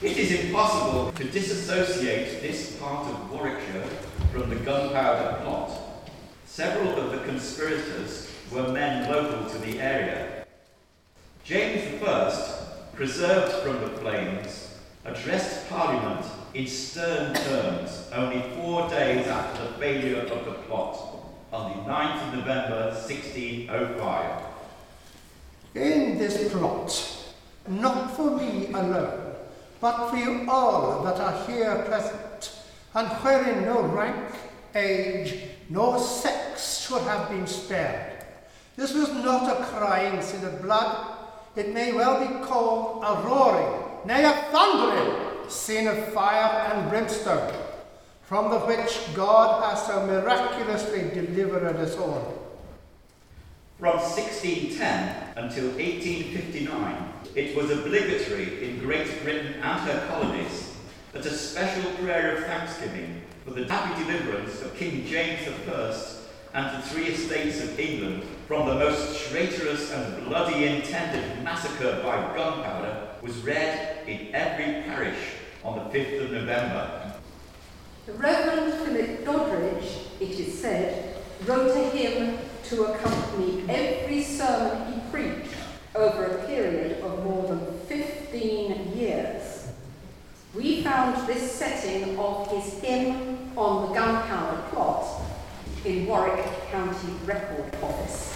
It is impossible to disassociate this part of Warwickshire from the gunpowder plot. Several of the conspirators were men local to the area. James I, preserved from the flames, addressed Parliament in stern terms only 4 days after the failure of the plot, on the 9th of November 1605. In this plot, not for me alone, but for you all that are here present, and wherein no rank, age, nor sex should have been spared. This was not a crying sin of blood, it may well be called a roaring, nay a thundering sin of fire and brimstone, from the which God has so miraculously delivered us all. From 1610 until 1859, it was obligatory in Great Britain and her colonies that a special prayer of thanksgiving for the happy deliverance of King James I and the 3 estates of England from the most traitorous and bloody intended massacre by gunpowder was read in every parish on the 5th of November. The Reverend Philip Doddridge, it is said, wrote a hymn to accompany every sermon he preached over a period of more than 15 years. We found this setting of his hymn on the gunpowder plot in Warwick County Record Office.